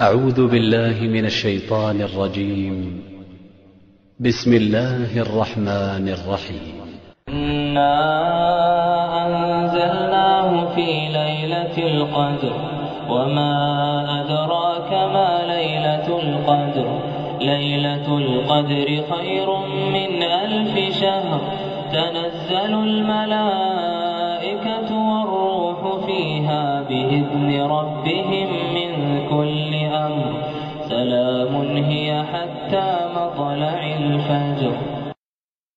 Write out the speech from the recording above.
أعوذ بالله من الشيطان الرجيم. بسم الله الرحمن الرحيم. إنا أنزلناه في ليلة القدر وما أدراك ما ليلة القدر. ليلة القدر خير من 1000 شهر. تنزل الملائكة والروح فيها بإذن ربهم من كل أمر. سلام هي حتى مطلع الفجر.